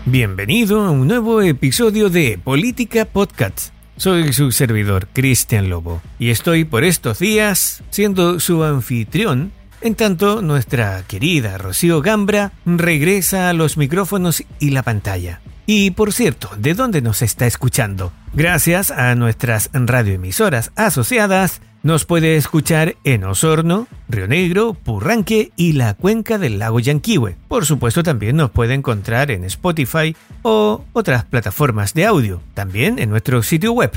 Bienvenido a un nuevo episodio de Política Podcast. Soy su servidor, Cristian Lobo, y estoy por estos días siendo su anfitrión, en tanto nuestra querida Rocío Gambra regresa a los micrófonos y la pantalla. Y por cierto, ¿de dónde nos está escuchando? Gracias a nuestras radioemisoras asociadas, nos puede escuchar en Osorno, Río Negro, Purranque y la cuenca del lago Yanquihue. Por supuesto, también nos puede encontrar en Spotify o otras plataformas de audio. También en nuestro sitio web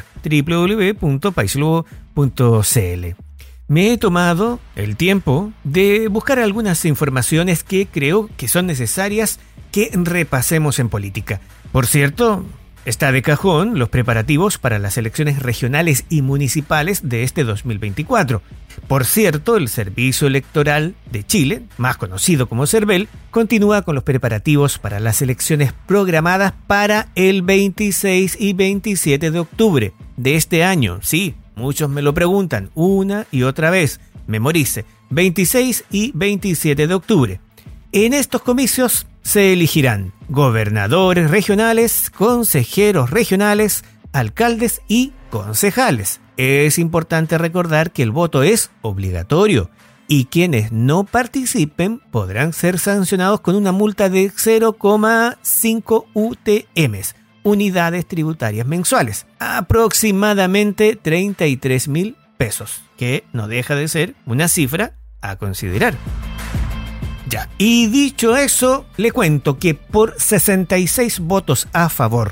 www.paislobo.cl. Me he tomado el tiempo de buscar algunas informaciones que creo que son necesarias que repasemos en política. Por cierto, está de cajón los preparativos para las elecciones regionales y municipales de este 2024. Por cierto, el Servicio Electoral de Chile, más conocido como CERVEL, continúa con los preparativos para las elecciones programadas para el 26 y 27 de octubre de este año. Sí, muchos me lo preguntan una y otra vez. Memorice, 26 y 27 de octubre. En estos comicios se elegirán gobernadores regionales, consejeros regionales, alcaldes y concejales. Es importante recordar que el voto es obligatorio y quienes no participen podrán ser sancionados con una multa de 0,5 UTMs, unidades tributarias mensuales, aproximadamente 33.000 pesos, que no deja de ser una cifra a considerar. Ya, y dicho eso, le cuento que por 66 votos a favor,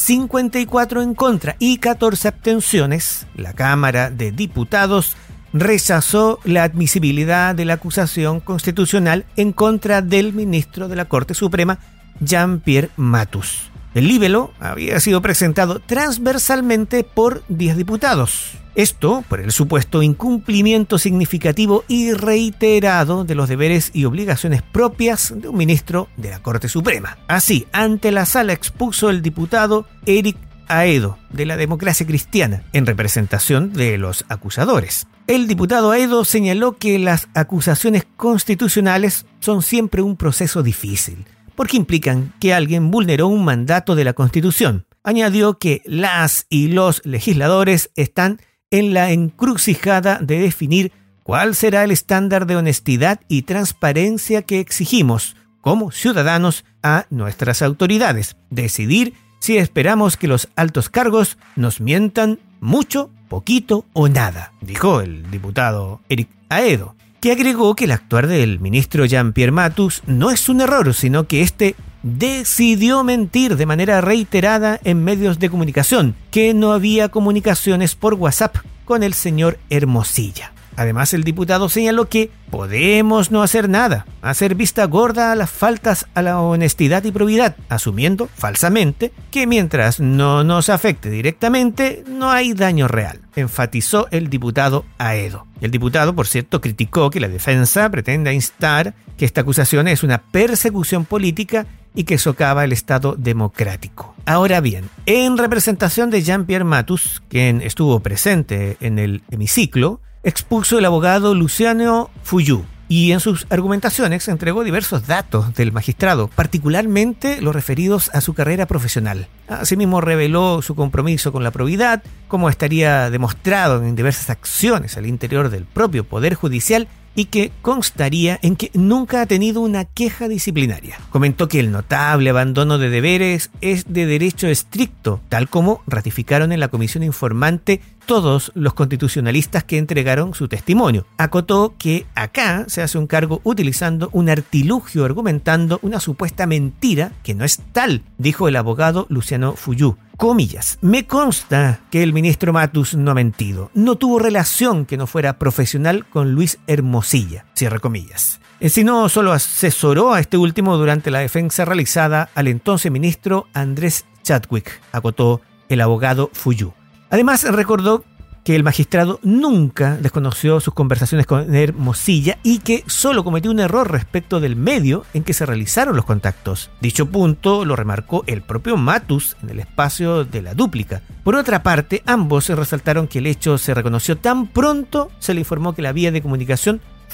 54 en contra y 14 abstenciones, la Cámara de Diputados rechazó la admisibilidad de la acusación constitucional en contra del ministro de la Corte Suprema, Jean-Pierre Matus. El libelo había sido presentado transversalmente por 10 diputados. Esto por el supuesto incumplimiento significativo y reiterado de los deberes y obligaciones propias de un ministro de la Corte Suprema. Así, ante la sala expuso el diputado Eric Aedo, de la Democracia Cristiana, en representación de los acusadores. El diputado Aedo señaló que las acusaciones constitucionales son siempre un proceso difícil, porque implican que alguien vulneró un mandato de la Constitución. Añadió que las y los legisladores están en la encrucijada de definir cuál será el estándar de honestidad y transparencia que exigimos como ciudadanos a nuestras autoridades. Decidir si esperamos que los altos cargos nos mientan mucho, poquito o nada, dijo el diputado Eric Aedo, que agregó que el actuar del ministro Jean-Pierre Matus no es un error, sino que este decidió mentir de manera reiterada en medios de comunicación, que no había comunicaciones por WhatsApp con el señor Hermosilla. Además, el diputado señaló que podemos no hacer nada, hacer vista gorda a las faltas a la honestidad y probidad, asumiendo falsamente que mientras no nos afecte directamente, no hay daño real, enfatizó el diputado Aedo. El diputado, por cierto, criticó que la defensa pretenda instar que esta acusación es una persecución política y que socava el Estado democrático. Ahora bien, en representación de Jean-Pierre Matus, quien estuvo presente en el hemiciclo, expuso el abogado Luciano Fuyú y en sus argumentaciones entregó diversos datos del magistrado, particularmente los referidos a su carrera profesional. Asimismo reveló su compromiso con la probidad, como estaría demostrado en diversas acciones al interior del propio Poder Judicial y que constaría en que nunca ha tenido una queja disciplinaria. Comentó que el notable abandono de deberes es de derecho estricto, tal como ratificaron en la comisión informante todos los constitucionalistas que entregaron su testimonio. Acotó que acá se hace un cargo utilizando un artilugio argumentando una supuesta mentira que no es tal, dijo el abogado Luciano Fuyú. Comillas, me consta que el ministro Matus no ha mentido, no tuvo relación que no fuera profesional con Luis Hermosilla, cierre comillas. Sino solo asesoró a este último durante la defensa realizada al entonces ministro Andrés Chadwick, acotó el abogado Fuyú. Además, recordó que el magistrado nunca desconoció sus conversaciones con Hermosilla y que solo cometió un error respecto del medio en que se realizaron los contactos. Dicho punto lo remarcó el propio Matus en el espacio de la dúplica. Por otra parte, ambos resaltaron que el hecho se reconoció tan pronto se le informó que la vía de comunicación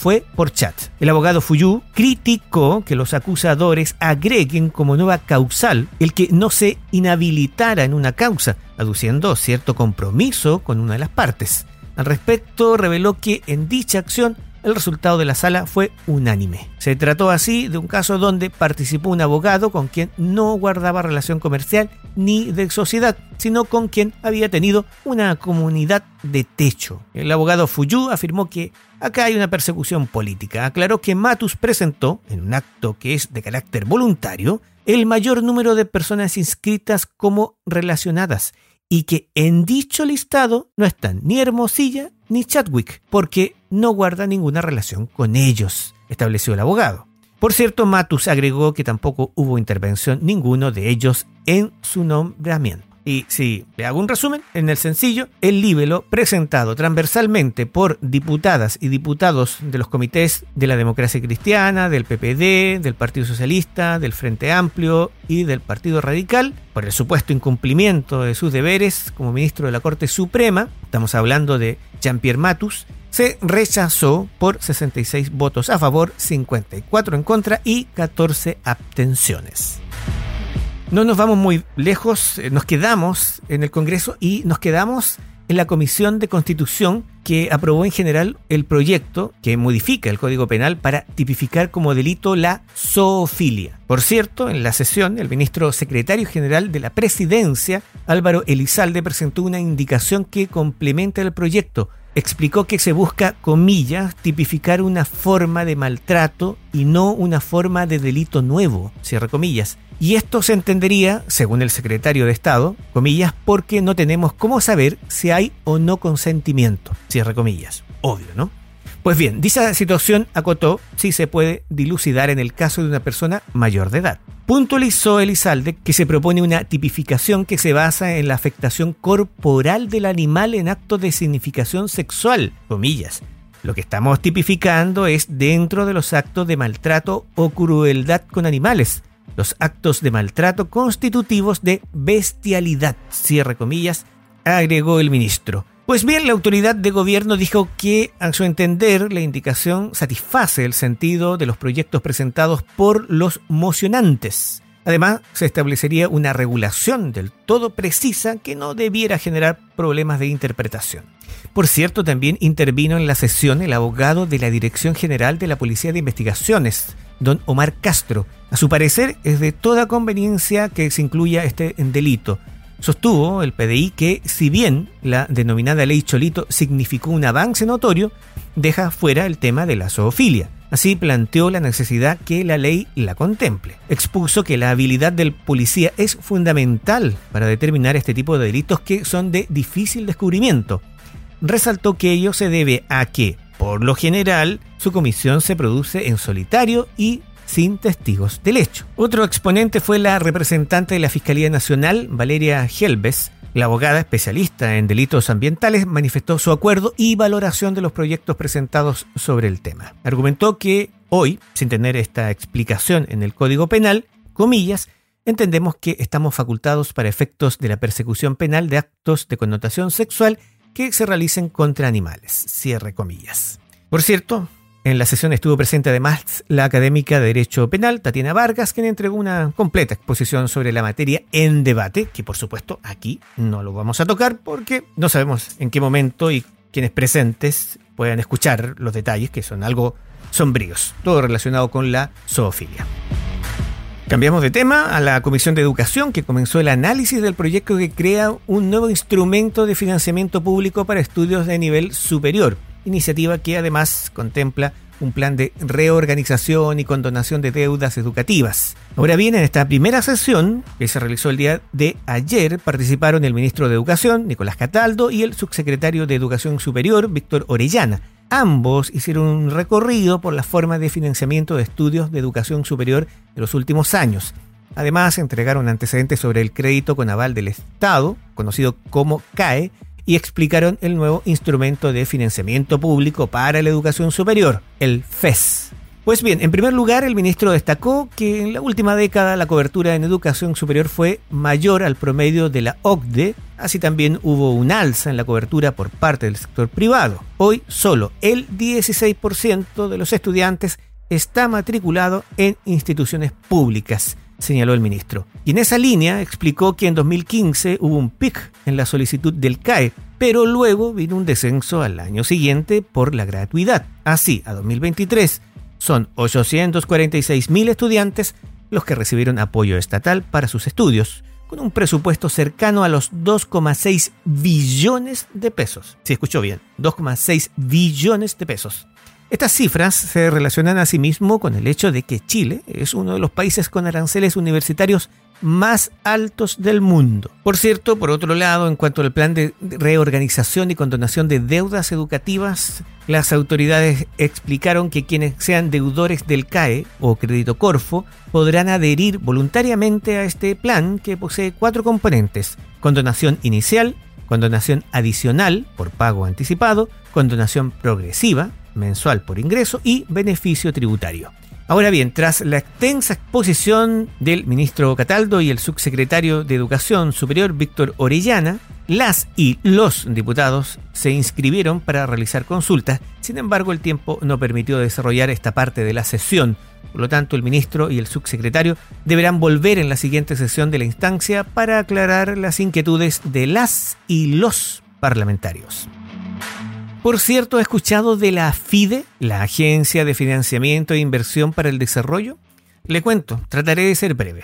fue por chat. El abogado Fuyú criticó que los acusadores agreguen como nueva causal el que no se inhabilitara en una causa, aduciendo cierto compromiso con una de las partes. Al respecto, reveló que en dicha acción el resultado de la sala fue unánime. Se trató así de un caso donde participó un abogado con quien no guardaba relación comercial ni de sociedad, sino con quien había tenido una comunidad de techo. El abogado Fuyú afirmó que acá hay una persecución política. Aclaró que Matus presentó, en un acto que es de carácter voluntario, el mayor número de personas inscritas como relacionadas y que en dicho listado no están ni Hermosilla ni Chadwick, porque no guarda ninguna relación con ellos, estableció el abogado. Por cierto, Matus agregó que tampoco hubo intervención ninguno de ellos en su nombramiento. Y si le hago un resumen, en el sencillo, el libelo presentado transversalmente por diputadas y diputados de los comités de la Democracia Cristiana, del PPD, del Partido Socialista, del Frente Amplio y del Partido Radical, por el supuesto incumplimiento de sus deberes como ministro de la Corte Suprema, estamos hablando de Jean-Pierre Matus, se rechazó por 66 votos a favor, 54 en contra y 14 abstenciones. No nos vamos muy lejos, nos quedamos en el Congreso y nos quedamos en la Comisión de Constitución que aprobó en general el proyecto que modifica el Código Penal para tipificar como delito la zoofilia. Por cierto, en la sesión, el ministro secretario general de la Presidencia, Álvaro Elizalde, presentó una indicación que complementa el proyecto. Explicó que se busca, comillas, tipificar una forma de maltrato y no una forma de delito nuevo, cierre comillas. Y esto se entendería, según el secretario de Estado, comillas, porque no tenemos cómo saber si hay o no consentimiento, cierre comillas. Obvio, ¿no? Pues bien, dicha situación, acotó, sí se puede dilucidar en el caso de una persona mayor de edad. Puntualizó Elizalde que se propone una tipificación que se basa en la afectación corporal del animal en actos de significación sexual, comillas. Lo que estamos tipificando es dentro de los actos de maltrato o crueldad con animales, los actos de maltrato constitutivos de bestialidad, cierre comillas, agregó el ministro. Pues bien, la autoridad de gobierno dijo que, a su entender, la indicación satisface el sentido de los proyectos presentados por los mocionantes. Además, se establecería una regulación del todo precisa que no debiera generar problemas de interpretación. Por cierto, también intervino en la sesión el abogado de la Dirección General de la Policía de Investigaciones, don Omar Castro. A su parecer, es de toda conveniencia que se incluya este delito. Sostuvo el PDI que, si bien la denominada ley Cholito significó un avance notorio, deja fuera el tema de la zoofilia. Así planteó la necesidad que la ley la contemple. Expuso que la habilidad del policía es fundamental para determinar este tipo de delitos que son de difícil descubrimiento. Resaltó que ello se debe a que, por lo general, su comisión se produce en solitario y sin testigos del hecho. Otro exponente fue la representante de la Fiscalía Nacional, Valeria Helves. La abogada especialista en delitos ambientales manifestó su acuerdo y valoración de los proyectos presentados sobre el tema. Argumentó que hoy, sin tener esta explicación en el Código Penal, comillas, entendemos que estamos facultados para efectos de la persecución penal de actos de connotación sexual que se realicen contra animales, cierre comillas. Por cierto, en la sesión estuvo presente además la académica de Derecho Penal, Tatiana Vargas, quien entregó una completa exposición sobre la materia en debate, que por supuesto aquí no lo vamos a tocar porque no sabemos en qué momento y quienes presentes puedan escuchar los detalles, que son algo sombríos, todo relacionado con la zoofilia. Cambiamos de tema a la Comisión de Educación, que comenzó el análisis del proyecto que crea un nuevo instrumento de financiamiento público para estudios de nivel superior. Iniciativa que además contempla un plan de reorganización y condonación de deudas educativas. Ahora bien, en esta primera sesión, que se realizó el día de ayer, participaron el ministro de Educación, Nicolás Cataldo, y el subsecretario de Educación Superior, Víctor Orellana. Ambos hicieron un recorrido por las formas de financiamiento de estudios de educación superior de los últimos años. Además, entregaron antecedentes sobre el crédito con aval del Estado, conocido como CAE, y explicaron el nuevo instrumento de financiamiento público para la educación superior, el FES. Pues bien, en primer lugar, el ministro destacó que en la última década la cobertura en educación superior fue mayor al promedio de la OCDE, así también hubo un alza en la cobertura por parte del sector privado. Hoy solo el 16% de los estudiantes está matriculado en instituciones públicas, señaló el ministro. Y en esa línea explicó que en 2015 hubo un pic en la solicitud del CAE, pero luego vino un descenso al año siguiente por la gratuidad. Así, a 2023 son 846.000 estudiantes los que recibieron apoyo estatal para sus estudios, con un presupuesto cercano a los 2,6 billones de pesos. Sí, escuchó bien, 2,6 billones de pesos. Estas cifras se relacionan asimismo con el hecho de que Chile es uno de los países con aranceles universitarios más altos del mundo. Por cierto, por otro lado, en cuanto al plan de reorganización y condonación de deudas educativas, las autoridades explicaron que quienes sean deudores del CAE o Crédito Corfo podrán adherir voluntariamente a este plan que posee 4 componentes: condonación inicial, condonación adicional por pago anticipado, condonación progresiva, mensual por ingreso y beneficio tributario. Ahora bien, tras la extensa exposición del ministro Cataldo y el subsecretario de Educación Superior Víctor Orellana, las y los diputados se inscribieron para realizar consultas. Sin embargo, el tiempo no permitió desarrollar esta parte de la sesión. Por lo tanto, el ministro y el subsecretario deberán volver en la siguiente sesión de la instancia para aclarar las inquietudes de las y los parlamentarios. Por cierto, ¿ha escuchado de la AFIDE, la Agencia de Financiamiento e Inversión para el Desarrollo? Le cuento, trataré de ser breve.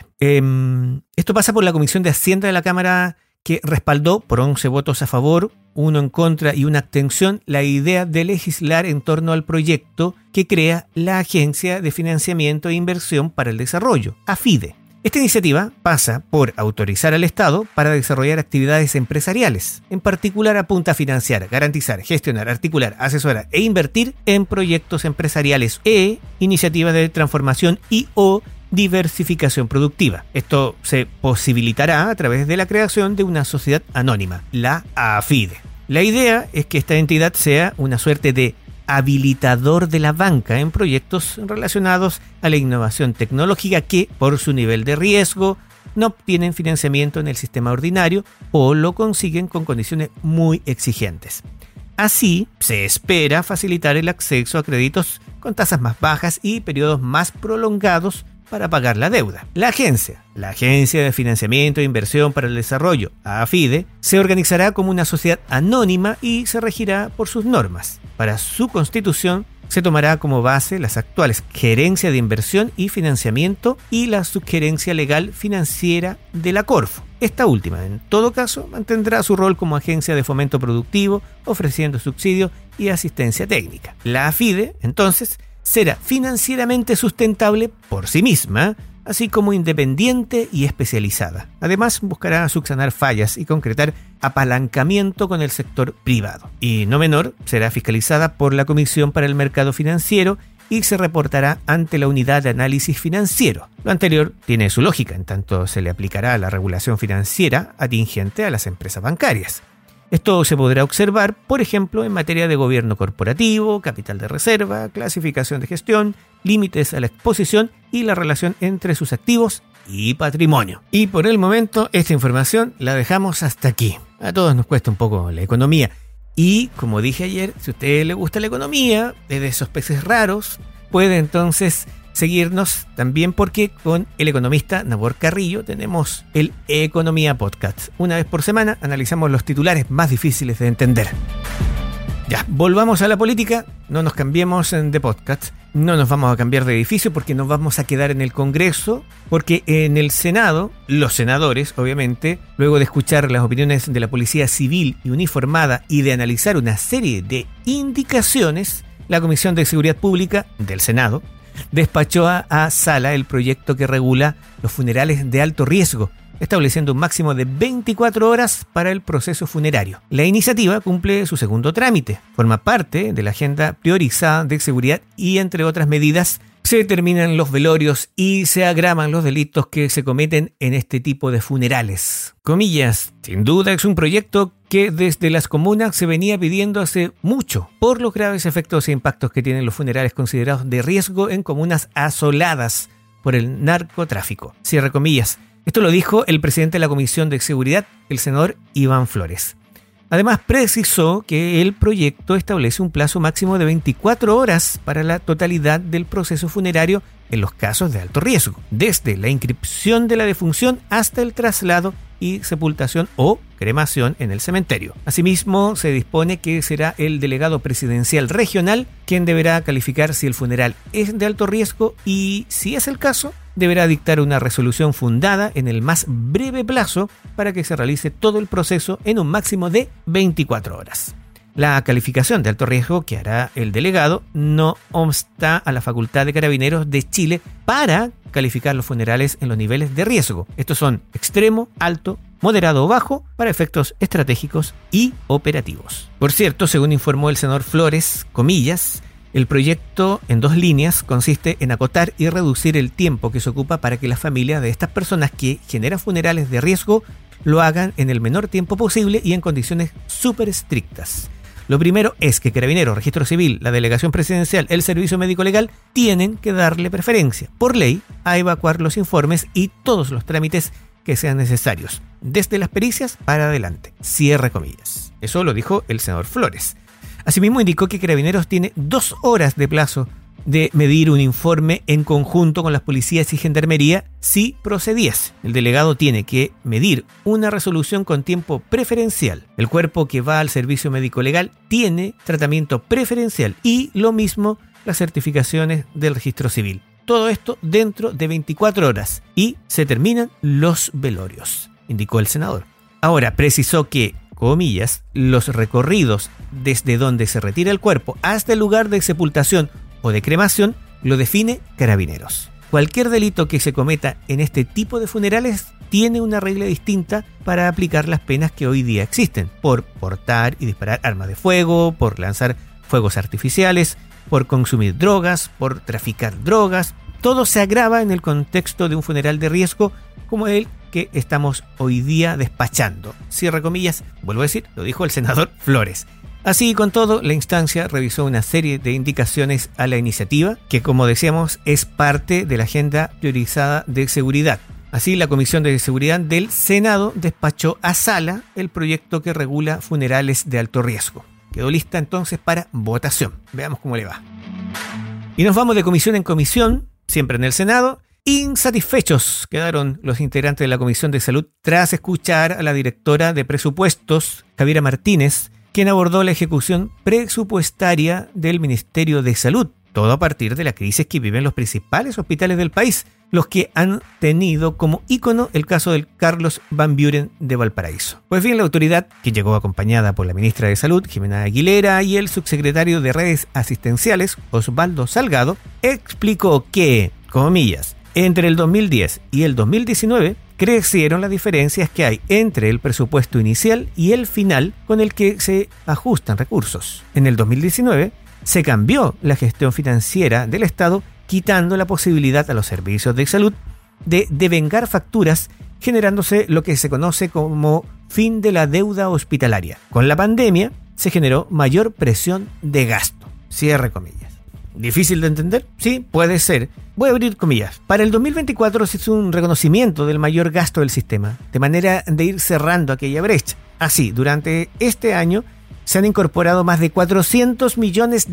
Esto pasa por la Comisión de Hacienda de la Cámara, que respaldó por 11 votos a favor, 1 en contra y 1 abstención la idea de legislar en torno al proyecto que crea la Agencia de Financiamiento e Inversión para el Desarrollo, AFIDE. Esta iniciativa pasa por autorizar al Estado para desarrollar actividades empresariales. En particular apunta a financiar, garantizar, gestionar, articular, asesorar e invertir en proyectos empresariales e iniciativas de transformación y o diversificación productiva. Esto se posibilitará a través de la creación de una sociedad anónima, la AFIDE. La idea es que esta entidad sea una suerte de habilitador de la banca en proyectos relacionados a la innovación tecnológica que, por su nivel de riesgo, no obtienen financiamiento en el sistema ordinario o lo consiguen con condiciones muy exigentes. Así, se espera facilitar el acceso a créditos con tasas más bajas y periodos más prolongados para pagar la deuda. La Agencia de Financiamiento e Inversión para el Desarrollo, AFIDE, se organizará como una sociedad anónima y se regirá por sus normas. Para su constitución se tomará como base las actuales Gerencia de Inversión y Financiamiento y la Subgerencia Legal Financiera de la Corfo. Esta última, en todo caso, mantendrá su rol como agencia de fomento productivo, ofreciendo subsidios y asistencia técnica. La AFIDE, entonces, será financieramente sustentable por sí misma, así como independiente y especializada. Además, buscará subsanar fallas y concretar apalancamiento con el sector privado. Y no menor, será fiscalizada por la Comisión para el Mercado Financiero y se reportará ante la Unidad de Análisis Financiero. Lo anterior tiene su lógica, en tanto se le aplicará la regulación financiera atingente a las empresas bancarias. Esto se podrá observar, por ejemplo, en materia de gobierno corporativo, capital de reserva, clasificación de gestión, límites a la exposición y la relación entre sus activos y patrimonio. Y por el momento, esta información la dejamos hasta aquí. A todos nos cuesta un poco la economía. Y, como dije ayer, si a usted le gusta la economía, es de esos peces raros, puede entonces seguirnos también porque con el economista Nabor Carrillo tenemos el Economía Podcast. Una vez por semana analizamos los titulares más difíciles de entender. Ya, volvamos a la política, no nos cambiemos de podcast, no nos vamos a cambiar de edificio porque nos vamos a quedar en el Congreso, porque en el Senado, los senadores, obviamente, luego de escuchar las opiniones de la Policía Civil y Uniformada y de analizar una serie de indicaciones, la Comisión de Seguridad Pública del Senado despachó a sala el proyecto que regula los funerales de alto riesgo, estableciendo un máximo de 24 horas para el proceso funerario. La iniciativa cumple su segundo trámite, forma parte de la agenda priorizada de seguridad y, entre otras medidas, Se terminan los velorios y se agravan los delitos que se cometen en este tipo de funerales. Comillas, sin duda es un proyecto que desde las comunas se venía pidiendo hace mucho por los graves efectos e impactos que tienen los funerales considerados de riesgo en comunas asoladas por el narcotráfico. Cierre comillas. Esto lo dijo el presidente de la Comisión de Seguridad, el senador Iván Flores. Además, precisó que el proyecto establece un plazo máximo de 24 horas para la totalidad del proceso funerario en los casos de alto riesgo, desde la inscripción de la defunción hasta el traslado y sepultación o cremación en el cementerio. Asimismo, se dispone que será el delegado presidencial regional quien deberá calificar si el funeral es de alto riesgo y, si es el caso, deberá dictar una resolución fundada en el más breve plazo para que se realice todo el proceso en un máximo de 24 horas. La calificación de alto riesgo que hará el delegado no obsta a la facultad de Carabineros de Chile para calificar los funerales en los niveles de riesgo. Estos son extremo, alto, moderado o bajo para efectos estratégicos y operativos. Por cierto, según informó el senador Flores, comillas, el proyecto en 2 líneas consiste en acotar y reducir el tiempo que se ocupa para que las familias de estas personas que generan funerales de riesgo lo hagan en el menor tiempo posible y en condiciones súper estrictas. Lo primero es que Carabineros, Registro Civil, la Delegación Presidencial, el Servicio Médico Legal tienen que darle preferencia, por ley, a evacuar los informes y todos los trámites que sean necesarios, desde las pericias para adelante. Cierre comillas. Eso lo dijo el senador Flores. Asimismo, indicó que Carabineros tiene 2 horas de plazo de medir un informe en conjunto con las policías y gendarmería si procediese. El delegado tiene que medir una resolución con tiempo preferencial. El cuerpo que va al servicio médico legal tiene tratamiento preferencial y lo mismo las certificaciones del registro civil. Todo esto dentro de 24 horas y se terminan los velorios, indicó el senador. Ahora, precisó que, comillas, los recorridos desde donde se retira el cuerpo hasta el lugar de sepultación o de cremación lo define Carabineros. Cualquier delito que se cometa en este tipo de funerales tiene una regla distinta para aplicar las penas que hoy día existen, por portar y disparar armas de fuego, por lanzar fuegos artificiales, por consumir drogas, por traficar drogas. Todo se agrava en el contexto de un funeral de riesgo como el que estamos hoy día despachando. Cierra comillas, vuelvo a decir, lo dijo el senador Flores. Así, con todo, la instancia revisó una serie de indicaciones a la iniciativa, que como decíamos es parte de la agenda priorizada de seguridad. Así, la Comisión de Seguridad del Senado despachó a sala el proyecto que regula funerales de alto riesgo. Quedó lista entonces para votación. Veamos cómo le va. Y nos vamos de comisión en comisión, siempre en el Senado. Insatisfechos quedaron los integrantes de la Comisión de Salud tras escuchar a la directora de Presupuestos, Javiera Martínez, quien abordó la ejecución presupuestaria del Ministerio de Salud, todo a partir de la crisis que viven los principales hospitales del país, los que han tenido como ícono el caso del Carlos Van Buren de Valparaíso. Pues bien, la autoridad, que llegó acompañada por la ministra de Salud, Jimena Aguilera, y el subsecretario de Redes Asistenciales, Osvaldo Salgado, explicó que, comillas, entre el 2010 y el 2019 crecieron las diferencias que hay entre el presupuesto inicial y el final con el que se ajustan recursos. En el 2019 se cambió la gestión financiera del Estado, quitando la posibilidad a los servicios de salud de devengar facturas, generándose lo que se conoce como fin de la deuda hospitalaria. Con la pandemia se generó mayor presión de gasto. Cierre comillas. ¿Difícil de entender? Sí, puede ser. Voy a abrir comillas. Para el 2024 se hizo un reconocimiento del mayor gasto del sistema, de manera de ir cerrando aquella brecha. Así, durante este año se han incorporado más de $400 millones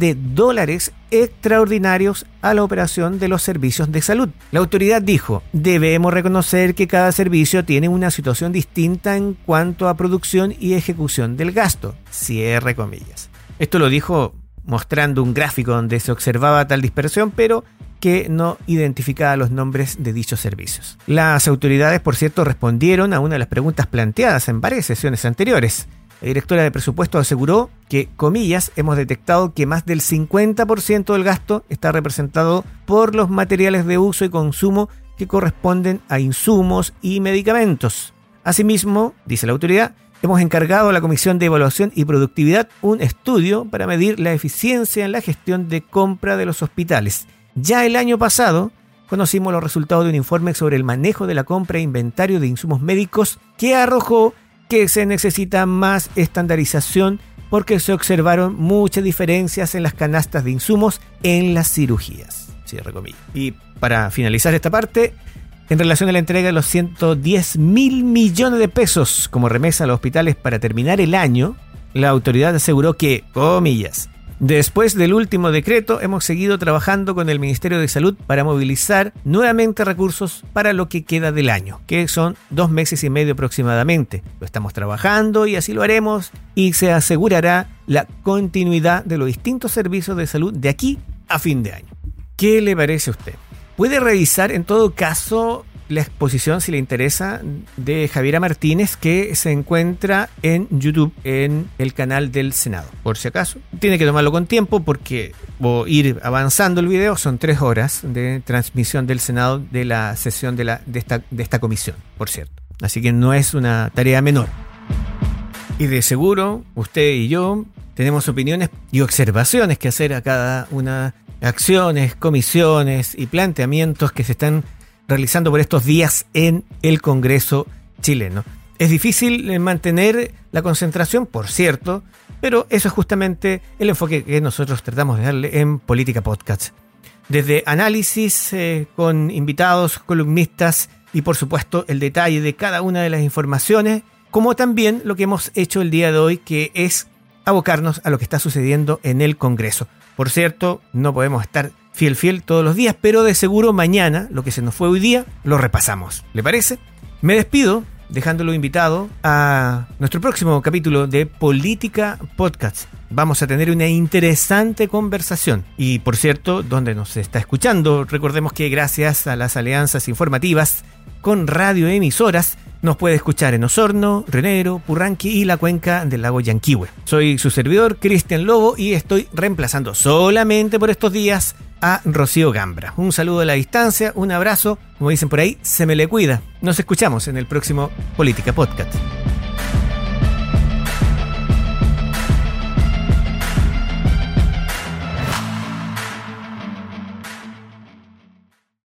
extraordinarios a la operación de los servicios de salud. La autoridad dijo, debemos reconocer que cada servicio tiene una situación distinta en cuanto a producción y ejecución del gasto. Cierre comillas. Esto lo dijo mostrando un gráfico donde se observaba tal dispersión, pero que no identificaba los nombres de dichos servicios. Las autoridades, por cierto, respondieron a una de las preguntas planteadas en varias sesiones anteriores. La directora de presupuesto aseguró que, comillas, hemos detectado que más del 50% del gasto está representado por los materiales de uso y consumo que corresponden a insumos y medicamentos. Asimismo, dice la autoridad, hemos encargado a la Comisión de Evaluación y Productividad un estudio para medir la eficiencia en la gestión de compra de los hospitales Ya el año pasado conocimos los resultados de un informe sobre el manejo de la compra e inventario de insumos médicos que arrojó que se necesita más estandarización porque se observaron muchas diferencias en las canastas de insumos en las cirugías. Cierre comillas. Y para finalizar esta parte, en relación a la entrega de los 110.000 millones de pesos como remesa a los hospitales para terminar el año, la autoridad aseguró que, comillas, después del último decreto hemos seguido trabajando con el Ministerio de Salud para movilizar nuevamente recursos para lo que queda del año, que son 2 meses y medio aproximadamente. Lo estamos trabajando y así lo haremos y se asegurará la continuidad de los distintos servicios de salud de aquí a fin de año. ¿Qué le parece a usted? Puede revisar en todo caso la exposición, si le interesa, de Javiera Martínez, que se encuentra en YouTube, en el canal del Senado. Por si acaso, tiene que tomarlo con tiempo porque voy a ir avanzando el video. Son 3 horas de transmisión del Senado de la sesión de esta comisión, por cierto. Así que no es una tarea menor. Y de seguro, usted y yo tenemos opiniones y observaciones que hacer a cada una, acciones, comisiones y planteamientos que se están realizando por estos días en el Congreso chileno. Es difícil mantener la concentración, por cierto, pero eso es justamente el enfoque que nosotros tratamos de darle en Política Podcast. Desde análisis con invitados, columnistas y por supuesto el detalle de cada una de las informaciones, como también lo que hemos hecho el día de hoy, que es abocarnos a lo que está sucediendo en el Congreso. Por cierto, no podemos estar fiel todos los días, pero de seguro mañana, lo que se nos fue hoy día, lo repasamos. ¿Le parece? Me despido dejándolo invitado a nuestro próximo capítulo de Política Podcast. Vamos a tener una interesante conversación. Y por cierto, donde nos está escuchando, recordemos que gracias a las alianzas informativas con radioemisoras, nos puede escuchar en Osorno, Renero, Purranqui y la cuenca del lago Yanquihue. Soy su servidor, Cristian Lobo, y estoy reemplazando solamente por estos días a Rocío Gambra. Un saludo a la distancia, un abrazo, como dicen por ahí, se me le cuida. Nos escuchamos en el próximo Política Podcast.